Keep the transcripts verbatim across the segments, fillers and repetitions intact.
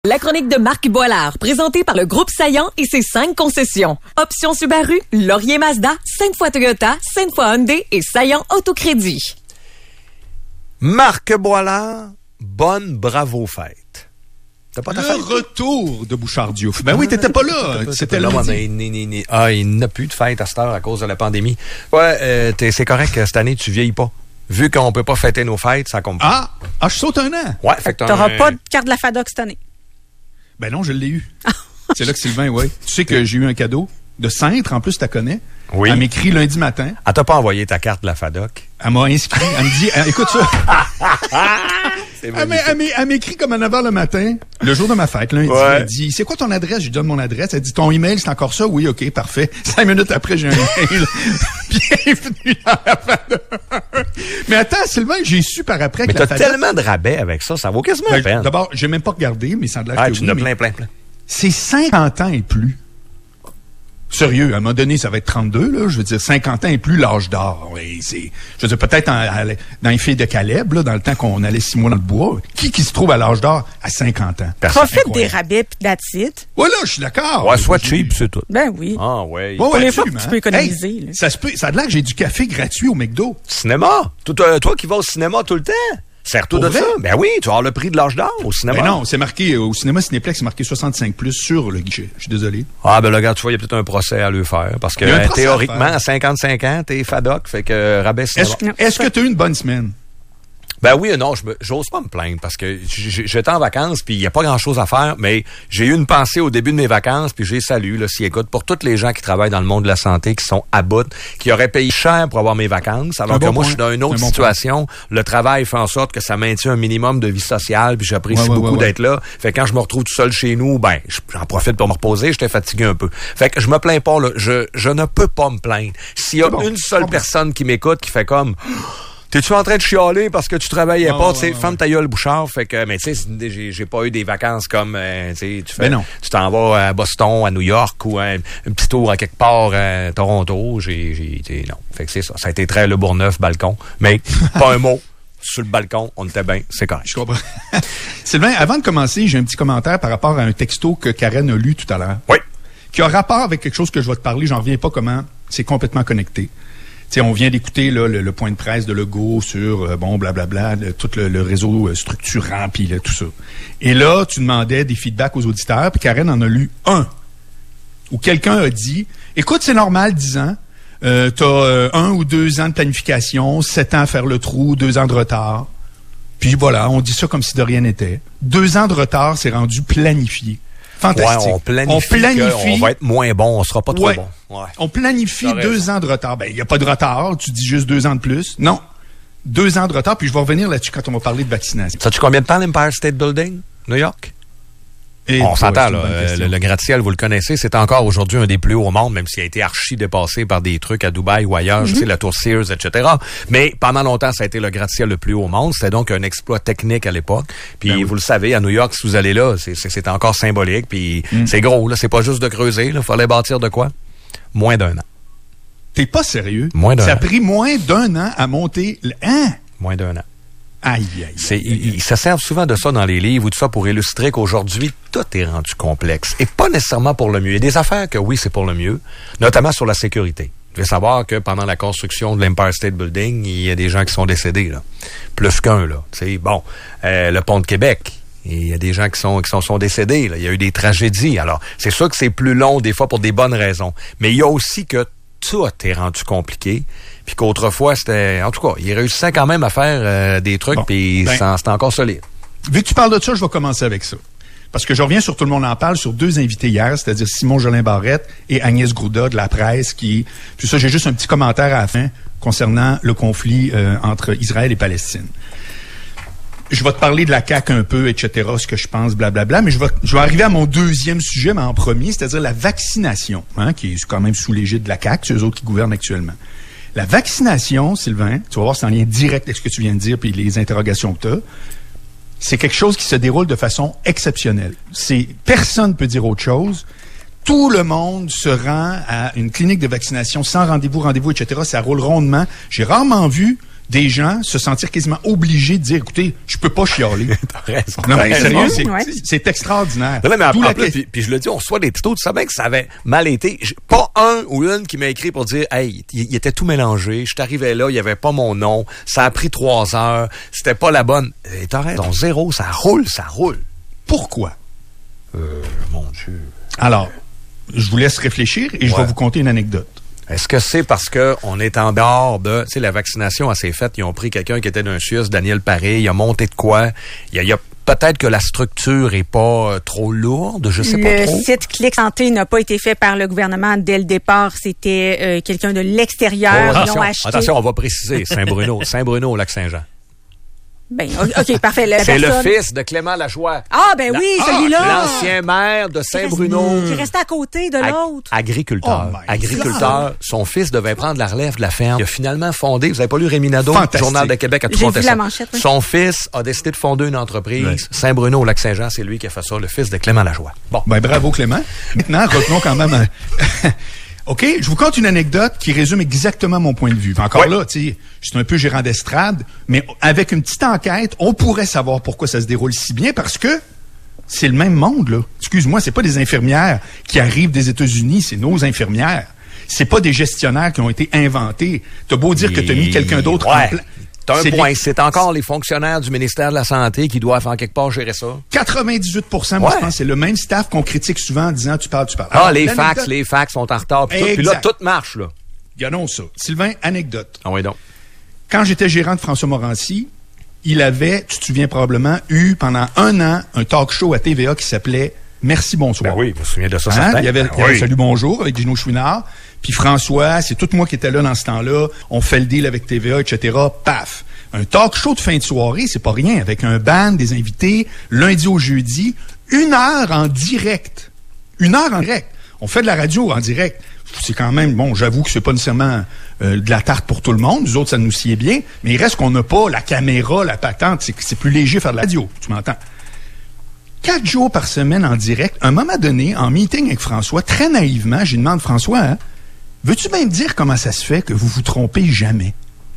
La chronique de Marc Boilard, présentée par le groupe Saillant et ses cinq concessions. Option Subaru, Laurier Mazda, Sainte-Foy Toyota, Sainte-Foy Hyundai et Saillant Autocrédit. Marc Boilard, bonne bravo fête. T'as pas ta fête? Le retour de Bouchard Diouf. Ben oui, t'étais pas là. C'était là. Ah, il n'a plus de fête à cette heure à cause de la pandémie. Ouais, euh, c'est correct que cette année, tu vieillis pas. Vu qu'on peut pas fêter nos fêtes, ça compte pas. Ah, ah je saute un an. Ouais, fait que t'auras un... pas de carte de la FADOC cette année. Ben non, je l'ai eu. C'est là que Sylvain, oui. Tu sais que j'ai eu un cadeau de Cintre, en plus, tu la connais. Oui. Elle m'écrit lundi matin. Elle t'a pas envoyé ta carte de la FADOC? Elle m'a inscrit. Elle me dit, elle, écoute ça. Elle m'écrit comme à neuf heures le matin, le jour de ma fête, lundi. Ouais. Elle dit, c'est quoi ton adresse? Je lui donne mon adresse. Elle dit, ton email, c'est encore ça? Oui, OK, parfait. Cinq minutes après, j'ai un email. Bienvenue dans la FADOC. Mais attends, Sylvain, j'ai su par après mais que la FADOC... Mais t'as tellement de rabais avec ça, ça vaut quasiment ben, la peine. D'abord, j'ai même pas regardé, mais ça a l'air ah, que tu oui, en as plein, plein, plein. C'est cinquante ans et plus. Sérieux, à un moment donné, ça va être trente-deux, là. Je veux dire, cinquante ans et plus, l'âge d'or. Oui, c'est, je veux dire, peut-être en, à, dans les filles de Caleb, là, dans le temps qu'on allait six mois dans le bois. Qui qui se trouve à l'âge d'or à cinquante ans? Profite des rabais pis that's it. Voilà, je suis d'accord. Ouais, soit cheap, c'est tout. Ben oui. Ah, ouais. ouais Pour ouais, les fois que tu peux économiser. Hey, ça se peut, ça a l'air que j'ai du café gratuit au McDo. Cinéma? Toi, toi qui vas au cinéma tout le temps? Sers-toi de ça. Ben oui, tu vas avoir le prix de l'âge d'or au cinéma. Ben non, c'est marqué, au cinéma Cinéplex, c'est marqué soixante-cinq plus sur le guichet. Je suis désolé. Ah, ben là, regarde, tu vois, il y a peut-être un procès à lui faire. Parce que euh, théoriquement, à, à cinquante-cinq ans, t'es FADOC, fait que euh, rabais cinéma. Est-ce, est-ce que t'as eu une bonne semaine? Ben oui, non, je me, j'ose pas me plaindre parce que j'étais en vacances puis il y a pas grand-chose à faire, mais j'ai eu une pensée au début de mes vacances puis j'ai salué, là, si écoute, pour tous les gens qui travaillent dans le monde de la santé, qui sont à bout, qui auraient payé cher pour avoir mes vacances, alors que bon moi, point. Je suis dans une autre bon situation. Point. Le travail fait en sorte que ça maintient un minimum de vie sociale puis j'apprécie ouais, ouais, beaucoup ouais, d'être ouais. là. Fait que quand je me retrouve tout seul chez nous, ben, j'en profite pour me reposer, j'étais fatigué un peu. Fait que je me plains pas, là. Je, je ne peux pas me plaindre. S'il y a bon, une seule personne bon. qui m'écoute qui fait comme... T'es-tu en train de chialer parce que tu travaillais non, pas, tu sais, ouais, ferme ouais. ta gueule, Bouchard, fait que, mais tu sais, j'ai, j'ai pas eu des vacances comme, euh, tu sais, tu fais, non. tu t'en vas à Boston, à New York ou un, un petit tour à quelque part à Toronto, j'ai, j'ai, non. Fait que c'est ça. Ça a été très Le Bourgneuf, balcon, mais pas un mot. Sur le balcon, on était bien, c'est correct. Je comprends. Sylvain, avant de commencer, j'ai un petit commentaire par rapport à un texto que Karen a lu tout à l'heure. Oui. Qui a rapport avec quelque chose que je vais te parler, j'en reviens pas comment c'est complètement connecté. T'sais, on vient d'écouter là, le, le point de presse de Legault sur, euh, bon, blablabla, le, tout le, le réseau euh, structurant, puis tout ça. Et là, tu demandais des feedbacks aux auditeurs, puis Karen en a lu un, où quelqu'un a dit, écoute, c'est normal, dix ans, euh, t'as euh, un ou deux ans de planification, sept ans à faire le trou, deux ans de retard. Puis voilà, on dit ça comme si de rien n'était. Deux ans de retard, c'est rendu planifié. Fantastique. Ouais, on planifie, on planifie on va être moins bon, on sera pas trop ouais, bon. Ouais. On planifie deux ans de retard. Ben, il n'y a pas de retard, tu dis juste deux ans de plus. Non. Deux ans de retard, puis je vais revenir là-dessus quand on va parler de vaccination. Sais-tu combien de temps l'Empire State Building, New York? Et on s'entend, là. Euh, le, le gratte-ciel, vous le connaissez, c'est encore aujourd'hui un des plus hauts au monde, même s'il a été archi dépassé par des trucs à Dubaï ou ailleurs, mm-hmm. je sais, la tour Sears, et cetera. Mais pendant longtemps, ça a été le gratte-ciel le plus haut au monde. C'était donc un exploit technique à l'époque. Puis ben oui. vous le savez, à New York, si vous allez là, c'est, c'est, c'est encore symbolique. Puis mm. c'est gros, là. C'est pas juste de creuser, là. Fallait bâtir de quoi? Moins d'un an. T'es pas sérieux? Moins d'un ça an. Ça a pris moins d'un an à monter... Le... Hein? Moins d'un an. Aïe, aïe, c'est, aïe, aïe. Il se servent souvent de ça dans les livres ou tout ça pour illustrer qu'aujourd'hui, tout est rendu complexe. Et pas nécessairement pour le mieux. Il y a des affaires que oui, c'est pour le mieux, notamment sur la sécurité. Vous devez savoir que pendant la construction de l'Empire State Building, il y a des gens qui sont décédés, là. Plus qu'un, là. C'est bon. Euh, le pont de Québec. Il y a des gens qui sont, qui sont, sont décédés, là. Il y a eu des tragédies. Alors, c'est sûr que c'est plus long, des fois, pour des bonnes raisons. Mais il y a aussi que tout est rendu compliqué. Puis qu'autrefois, c'était... En tout cas, il réussissait quand même à faire euh, des trucs, bon, puis ben, c'était encore solide. Vu que tu parles de ça, je vais commencer avec ça. Parce que je reviens sur Tout le monde en parle, sur deux invités hier, c'est-à-dire Simon Jolin-Barrette et Agnès Grouda de la presse, qui... Puis ça, j'ai juste un petit commentaire à la fin concernant le conflit euh, entre Israël et Palestine. Je vais te parler de la C A Q un peu, et cetera, ce que je pense, blablabla, mais je vais, je vais arriver à mon deuxième sujet, mais en premier, c'est-à-dire la vaccination, hein, qui est quand même sous l'égide de la C A Q, c'est eux autres qui gouvernent actuellement. La vaccination, Sylvain, tu vas voir, c'est en lien direct avec ce que tu viens de dire puis les interrogations que tu as, c'est quelque chose qui se déroule de façon exceptionnelle. C'est, personne ne peut dire autre chose. Tout le monde se rend à une clinique de vaccination sans rendez-vous, rendez-vous, et cetera. Ça roule rondement. J'ai rarement vu des gens se sentir quasiment obligés de dire, écoutez, je peux pas chialer. T'as raison. Non, mais sérieux, c'est, Ouais. c'est, c'est extraordinaire. Non, non, mais en, D'où en la plus, question- puis, puis je le dis, on reçoit des textos, tu savais que ça avait mal été. J'ai- Pas un ou une qui m'a écrit pour dire, hey, il, il était tout mélangé, je suis arrivé là, il y avait pas mon nom, ça a pris trois heures, c'était pas la bonne. Et t'as raison, zéro, ça roule, ça roule. Pourquoi? Euh, mon Dieu. Alors, je vous laisse réfléchir et je Ouais. vais vous conter une anecdote. Est-ce que c'est parce que on est en dehors de, tu sais, la vaccination, elle s'est faite, ils ont pris quelqu'un qui était d'un Suisse, Daniel Paré, il a monté de quoi? Il y a, il y a peut-être que la structure est pas euh, trop lourde, je sais pas Le trop. site Clic Santé n'a pas été fait par le gouvernement dès le départ. C'était euh, quelqu'un de l'extérieur. Oh, Ils l'ont attention, acheté. attention, on va préciser, Saint-Bruno, Saint-Bruno au Lac-Saint-Jean. Ben, OK, parfait. La C'est le personne- fils de Clément Lajoie. Ah, ben La- oui, Ah, celui-là. L'ancien maire de Saint-Bruno. Qui restait à côté de Ag- l'autre. Agriculteur. Oh my Agriculteur. Son fils devait prendre la relève de la ferme. Il a finalement fondé, vous avez pas lu Rémi Nadeau, Fantastique. Journal de Québec, a tout J'ai compté vu ça. la manchette, oui. Son fils a décidé de fonder une entreprise. Ouais. Saint-Bruno au Lac-Saint-Jean, c'est lui qui a fait ça, le fils de Clément Lajoie. Bon. Ben, bravo, Clément. Maintenant, revenons quand même à... OK, je vous conte une anecdote qui résume exactement mon point de vue. Encore Ouais. là, tu sais, je suis un peu gérant d'estrade, mais avec une petite enquête, on pourrait savoir pourquoi ça se déroule si bien, parce que c'est le même monde, là. Excuse-moi, c'est pas des infirmières qui arrivent des États-Unis, c'est nos infirmières. C'est pas des gestionnaires qui ont été inventés. T'as beau dire que t'as mis quelqu'un d'autre en Ouais. place. T'as un C'est point. les- C'est encore les fonctionnaires du ministère de la Santé qui doivent en quelque part gérer ça. quatre-vingt-dix-huit pour cent, moi, Ouais. je pense, c'est le même staff qu'on critique souvent en disant tu parles, tu parles. Ah, Alors, les l'anecdote- fax, les fax sont en retard. Puis, tout. Puis là, Exact. tout marche, là. Regardons ça. Sylvain, anecdote. Ah oui, donc. Quand j'étais gérant de François Morancy, il avait, tu te souviens probablement, eu pendant un an un talk show à T V A qui s'appelait Merci, bonsoir. Ben oui, je me souviens de ça, Hein? certain. Il y avait, Ben il y avait oui. Salut, bonjour avec Gino Chouinard. Puis François, c'est tout moi qui étais là dans ce temps-là. On fait le deal avec T V A, et cetera. Paf. Un talk show de fin de soirée, c'est pas rien. Avec un band, des invités, lundi au jeudi, une heure en direct. Une heure en direct. On fait de la radio en direct. C'est quand même, bon, j'avoue que c'est pas nécessairement euh, de la tarte pour tout le monde. Nous autres, ça nous sied bien. Mais il reste qu'on n'a pas la caméra, la patente. C'est, c'est plus léger faire de la radio. Tu m'entends? Quatre jours par semaine en direct. À un moment donné, en meeting avec François, très naïvement, j'ai demandé, François, hein, veux-tu bien me dire comment ça se fait que vous vous trompez jamais?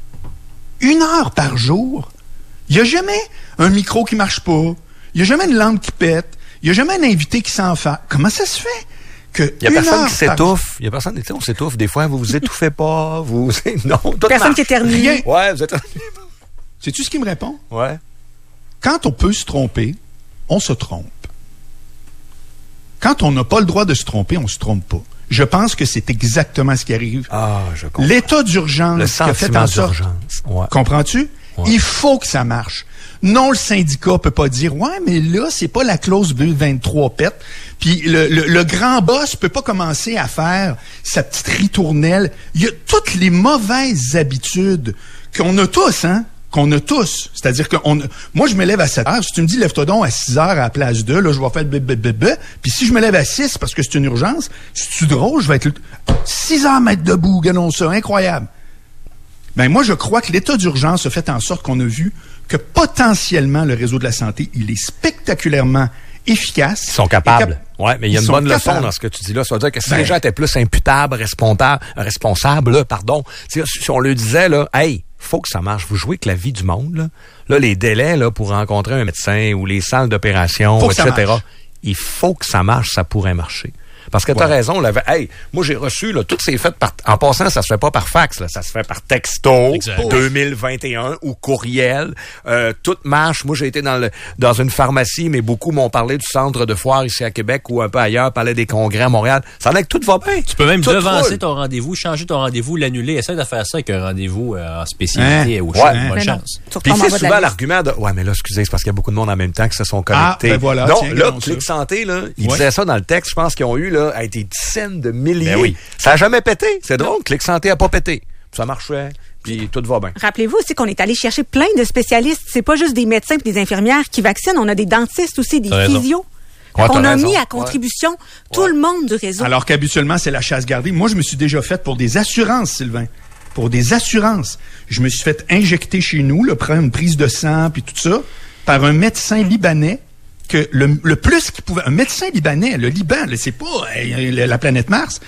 Une heure par jour? Il n'y a jamais un micro qui marche pas. Il n'y a jamais une lampe qui pète. Il n'y a jamais un invité qui s'en fait. Comment ça se fait que Il y a une personne heure qui par- s'étouffe. Il y a personne, tu sais, on s'étouffe. Des fois, vous vous étouffez pas. Vous, non, tout Personne marche. qui éternue. Rien. Ouais, vous êtes. Sais-tu ce qu'il me répond? Ouais. Quand on peut se tromper, on se trompe. Quand on n'a pas le droit de se tromper, on se trompe pas. Je pense que c'est exactement ce qui arrive. Ah, je comprends. L'état d'urgence Le qui a fait sentiment en sorte... d'urgence. Ouais. Comprends-tu? Ouais. Il faut que ça marche. Non, le syndicat peut pas dire, ouais, mais là, c'est pas la clause B vingt-trois pète. Puis le, le, le grand boss peut pas commencer à faire sa petite ritournelle. Il y a toutes les mauvaises habitudes qu'on a tous, hein? Qu'on a tous. C'est-à-dire que on, moi, je me lève à sept heures. Si tu me dis, lève-toi donc à six heures à la place deux, là, je vais faire le bébé. Puis si je me lève à six parce que c'est une urgence, si tu drôle, je vais être six heures mettre debout, gagnons ça. Incroyable. Ben moi, je crois que l'état d'urgence a fait en sorte qu'on a vu que potentiellement le réseau de la santé, il est spectaculairement efficace. Ils sont capables. Et cap- Ouais, mais il y a Ils une sont bonne leçon capables. dans ce que tu dis là. Ça veut dire que si Ben. les gens étaient plus imputables, responsables, responsables, là, pardon, tu sais, si on leur disait, là, hey, faut que ça marche. Vous jouez avec la vie du monde, là. Là, les délais, là, pour rencontrer un médecin ou les salles d'opération, Faut que ça et cetera. marche. Il faut que ça marche, ça pourrait marcher. Parce que t'as Ouais. raison, là, hey, moi j'ai reçu, là, tout c'est fait par, en passant, ça se fait pas par fax, là, ça se fait par texto, Exact. deux mille vingt et un, ou courriel, euh, tout marche. Moi j'ai été dans le, dans une pharmacie, mais beaucoup m'ont parlé du centre de foire ici à Québec ou un peu ailleurs, Palais des Congrès à Montréal. Ça a l'air que tout va bien. Tu peux même Tout devancer roule. ton rendez-vous, changer ton rendez-vous, l'annuler. Essaye de faire ça avec un rendez-vous euh, en spécialité Hein? au Ouais. champ. Hein? Bonne Mais non. chance. Tu Puis retombes en c'est bas de la souvent liste. l'argument de ouais mais là excusez c'est parce qu'il y a beaucoup de monde en même temps qui se sont connectés. Ah, ben voilà, non tiens, là regardons Clic ça. Santé là, ils Ouais. disaient ça dans le texte, je pense qu'ils ont eu là a été dizaines de milliers. Ben oui. Ça a jamais pété, c'est drôle, Clic Santé a pas pété. Ça marchait, puis tout va bien. Rappelez-vous aussi qu'on est allé chercher plein de spécialistes. C'est pas juste des médecins et des infirmières qui vaccinent. On a des dentistes aussi, des T'as raison. physios. Ouais, on t'as a raison. mis à Ouais. contribution tout le monde du réseau. Alors qu'habituellement, c'est la chasse gardée. Moi, je me suis déjà fait pour des assurances, Sylvain. Pour des assurances. Je me suis fait injecter chez nous, là, prendre une prise de sang, puis tout ça, par un médecin libanais, que le, le plus qu'il pouvait... Un médecin libanais, le Liban, là, c'est pas euh, la planète Mars,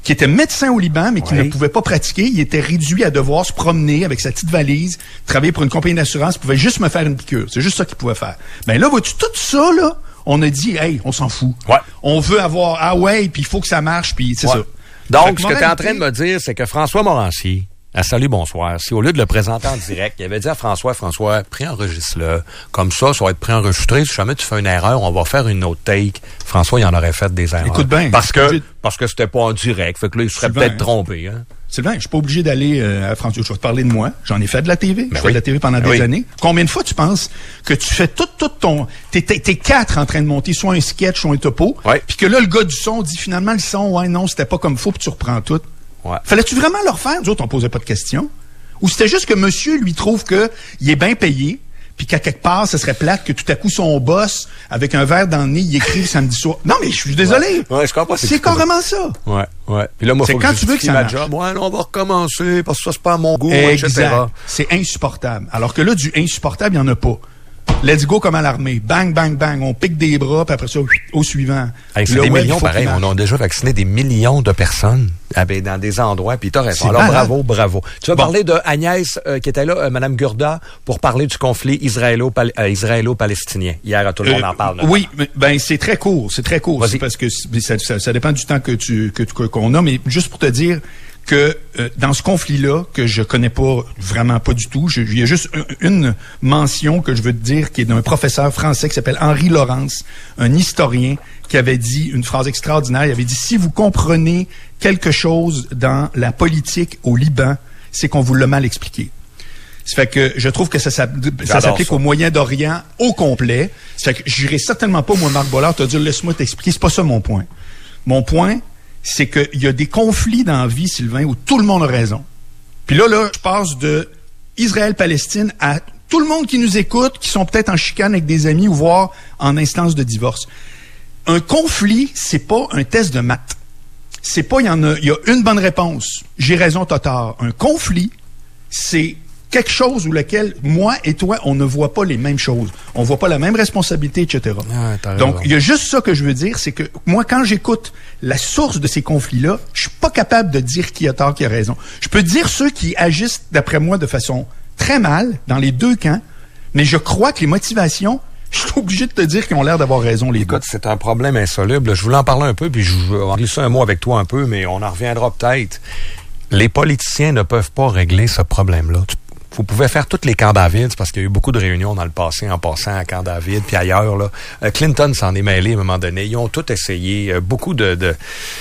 qui était médecin au Liban, mais qui oui. ne pouvait pas pratiquer. Il était réduit à devoir se promener avec sa petite valise, travailler pour une compagnie d'assurance, il pouvait juste me faire une piqûre. C'est juste ça qu'il pouvait faire. Ben là, vois-tu, tout ça, là, on a dit, hey, on s'en fout. Ouais. On veut avoir, ah ouais, puis il faut que ça marche, puis c'est ouais. ça. Donc, ce que tu es en train de me dire, c'est que François Morancier, à Salut Bonsoir, si au lieu de le présenter en direct, il avait dit à François, François, préenregistre-le. Comme ça, ça va être préenregistré. Si jamais tu fais une erreur, on va faire une autre take. François, il en aurait fait des erreurs. Écoute bien. Parce que, parce que c'était pas en direct. Fait que là, il serait peut-être trompé, hein. Sylvain, je suis pas obligé d'aller euh, à François. Je vais te parler de moi. J'en ai fait de la T V. Ben je fais oui. de la T V pendant Ben des oui. années. Combien de fois tu penses que tu fais tout, tout ton... T'es, t'es, t'es quatre en train de monter soit un sketch, soit un topo. Ouais. Puis que là, le gars du son dit finalement le son, ouais, non, c'était pas comme faut, puis tu reprends tout. Ouais. Fallait-tu vraiment le refaire? Nous autres, on posait pas de questions. Ou c'était juste que monsieur, lui, trouve que il est bien payé, puis qu'à quelque part, ce serait plate que tout à coup, son boss, avec un verre dans le nez, il écrive samedi soir. Non, mais je suis désolé. Ouais, je comprends. C'est carrément ça. Ouais, ouais. Puis là, moi, C'est faut quand que je tu veux que ça ma marche. job. Ouais, là, on va recommencer parce que ça, c'est pas à mon goût, et cetera. Exact. C'est insupportable. Alors que là, du insupportable, il n'y en a pas. Let's go comme à l'armée. Bang, bang, bang. On pique des bras, puis après ça, au suivant. Hey, c'est Le des web, millions, il faut pareil. qu'il On marche. a déjà vacciné des millions de personnes ah ben, dans des endroits, puis t'as raison. C'est Alors, malade. bravo, bravo. Tu vas Bon. parler de Agnès, euh, qui était là, euh, Mme Gurda, pour parler du conflit israélo-pal- euh, israélo-palestinien. Hier, tout le monde Euh, en parle. Oui, mais, ben c'est très court, c'est très court. Vas-y. C'est parce que c'est- ça, ça, ça dépend du temps que tu que, que- qu'on a, mais juste pour te dire que euh, dans ce conflit-là, que je connais pas vraiment pas du tout, je- il y a juste un- une mention que je veux te dire qui est d'un professeur français qui s'appelle Henri Laurence, un historien qui avait dit une phrase extraordinaire. Il avait dit: si vous comprenez quelque chose dans la politique au Liban, c'est qu'on vous l'a mal expliqué. Ça fait que je trouve que ça, ça, ça J'adore s'applique ça. au Moyen-Orient au complet. Ça fait que j'irai certainement pas, moi, Marc Bollard, te dire, laisse-moi t'expliquer. C'est pas ça mon point. Mon point, c'est qu'il y a des conflits dans la vie, Sylvain, où tout le monde a raison. Puis là, là, je passe de Israël-Palestine à tout le monde qui nous écoute, qui sont peut-être en chicane avec des amis ou voire en instance de divorce. Un conflit, c'est pas un test de maths. C'est pas, il y en a, il y a une bonne réponse. J'ai raison, t'as tort. Un conflit, c'est quelque chose où lequel, moi et toi, on ne voit pas les mêmes choses. On voit pas la même responsabilité, et cetera. Ah, t'as Donc, raison. il y a juste ça que je veux dire, c'est que moi, quand j'écoute la source de ces conflits-là, je suis pas capable de dire qui a tort, qui a raison. Je peux dire ceux qui agissent, d'après moi, de façon très mal, dans les deux camps, mais je crois que les motivations, je suis obligé de te dire qu'ils ont l'air d'avoir raison, les deux. Écoute, c'est un problème insoluble. Je voulais en parler un peu, puis je vais en glisser un mot avec toi un peu, mais on en reviendra peut-être. Les politiciens ne peuvent pas régler ce problème-là. Tu- Vous pouvez faire toutes les camps David, parce qu'il y a eu beaucoup de réunions dans le passé en passant à Camp David, puis ailleurs. Là. Euh, Clinton s'en est mêlé à un moment donné. Ils ont tout essayé. Euh, beaucoup de, de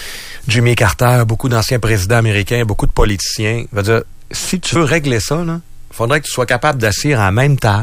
Jimmy Carter, beaucoup d'anciens présidents américains, beaucoup de politiciens. Je veux dire, si tu veux régler ça, il faudrait que tu sois capable d'asseoir à la même table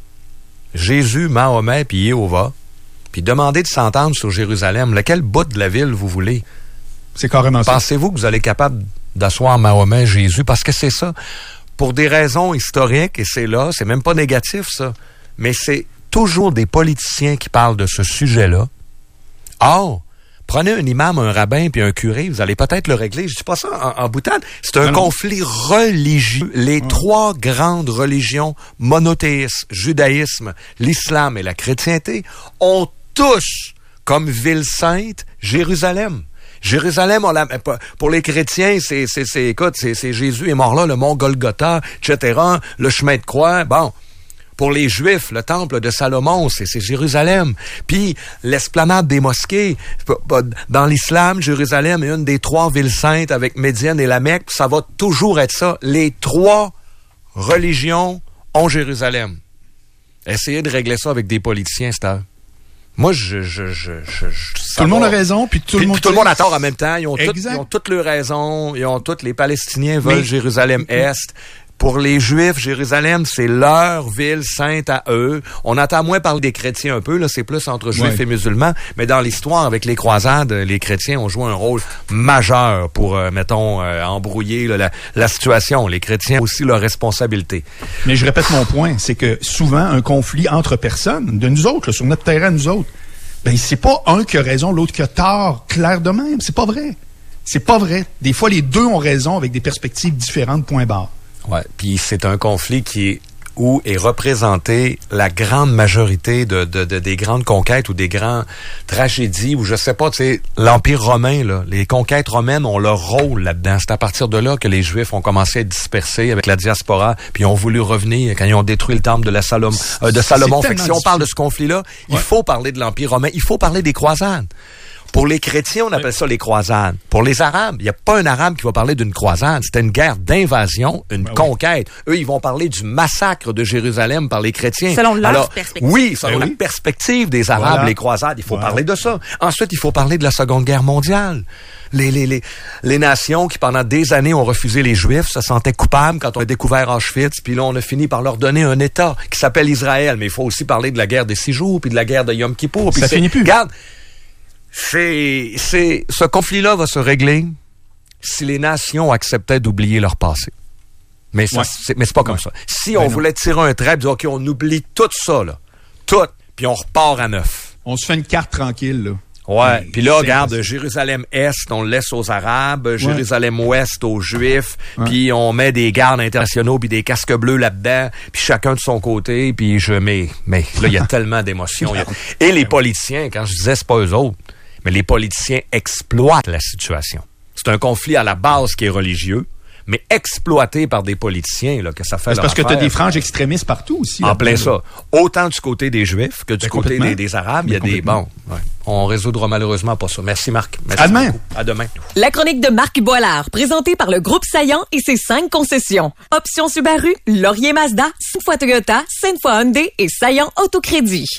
Jésus, Mahomet, puis Jéhovah, puis demander de s'entendre sur Jérusalem. Lequel bout de la ville vous voulez? C'est carrément ça. Pensez-vous que vous allez être capable d'asseoir Mahomet, Jésus? Parce que c'est ça. Pour des raisons historiques, et c'est là, c'est même pas négatif, ça, mais c'est toujours des politiciens qui parlent de ce sujet-là. Or, prenez un imam, un rabbin, puis un curé, vous allez peut-être le régler. Je dis pas ça en, en boutade. C'est un Non, non. conflit religieux. Les trois grandes religions monothéistes, judaïsme, l'islam et la chrétienté, ont tous comme ville sainte Jérusalem. Jérusalem, on l'a, pour les chrétiens, c'est, c'est, c'est, écoute, c'est, c'est Jésus est mort là, le mont Golgotha, et cetera, le chemin de croix. Bon, pour les Juifs, le temple de Salomon, c'est, c'est Jérusalem. Puis l'esplanade des mosquées, dans l'islam, Jérusalem est une des trois villes saintes avec Médiane et la Mecque. Ça va toujours être ça. Les trois religions ont Jérusalem. Essayez de régler ça avec des politiciens, c'est à... Moi, je... je, je, je, je Tout le monde a raison, puis tout puis, le monde... puis tout le monde a tort en même temps. Ils ont, tout, Exact. ils ont toutes leurs raisons. Ils ont toutes... Les Palestiniens veulent Mais- Jérusalem-Est. Pour les Juifs, Jérusalem, c'est leur ville sainte à eux. On entend moins parler des chrétiens un peu, là, c'est plus entre Juifs Ouais. et musulmans. Mais dans l'histoire, avec les croisades, les chrétiens ont joué un rôle majeur pour, euh, mettons, euh, embrouiller là, la, la situation. Les chrétiens ont aussi leur responsabilité. Mais je répète mon point, c'est que souvent, un conflit entre personnes, de nous autres, là, sur notre terrain, nous autres, ben c'est pas un qui a raison, l'autre qui a tort, clair de même. C'est pas vrai. C'est pas vrai. Des fois, les deux ont raison avec des perspectives différentes, point barre. Ouais. Puis c'est un conflit qui est où est représentée la grande majorité de, de, de des grandes conquêtes ou des grandes tragédies, ou je sais pas, tu sais, l'Empire romain, là, les conquêtes romaines ont leur rôle là-dedans. C'est à partir de là que les Juifs ont commencé à être dispersés avec la diaspora, puis ils ont voulu revenir quand ils ont détruit le temple de la Salom, euh, de Salomon. Fait que si on parle de ce conflit-là, ouais. il faut parler de l'Empire romain, il faut parler des croisades. Pour les chrétiens, on appelle ça les croisades. Pour les Arabes, il n'y a pas un Arabe qui va parler d'une croisade. C'était une guerre d'invasion, une ben conquête. Oui. Eux, ils vont parler du massacre de Jérusalem par les chrétiens. Selon leur Alors, perspective. Oui, selon ben la oui. perspective des Arabes, voilà. les croisades. Il faut voilà. parler de ça. Ensuite, il faut parler de la Seconde Guerre mondiale. Les, les, les, les nations qui, pendant des années, ont refusé les Juifs, se sentaient coupables quand on a découvert Auschwitz, puis là, on a fini par leur donner un État qui s'appelle Israël. Mais il faut aussi parler de la guerre des six jours, puis de la guerre de Yom Kippour. Puis ça finit plus. Regarde, c'est, c'est, ce conflit-là va se régler si les nations acceptaient d'oublier leur passé. Mais ça, ouais. c'est, mais c'est pas comme ouais. ça. Si ben on non. voulait tirer un trait, dire, OK, on oublie tout ça, là. Tout. Puis on repart à neuf. On se fait une carte tranquille, là. Ouais. Puis là, regarde, possible. Jérusalem-Est, on le laisse aux Arabes, ouais. Jérusalem-Ouest aux Juifs, ouais. puis on met des gardes internationaux puis des casques bleus là-dedans, puis chacun de son côté, puis je mais mais là il y a tellement d'émotions. A... Et les politiciens, quand je disais c'est pas eux autres, mais les politiciens exploitent la situation. C'est un conflit à la base qui est religieux, mais exploité par des politiciens, là, que ça fait. C'est parce que tu as des franges extrémistes partout aussi. En plein ça. Autant du côté des Juifs que du ben, côté des, des Arabes, il y a des bons. Ouais. On résoudra malheureusement pas ça. Merci Marc. Merci à demain. Beaucoup. À demain. La chronique de Marc Boilard, présentée par le groupe Saillant et ses cinq concessions. Option Subaru, Laurier Mazda, cinq fois Toyota, cinq fois Hyundai et Saillant Autocrédit.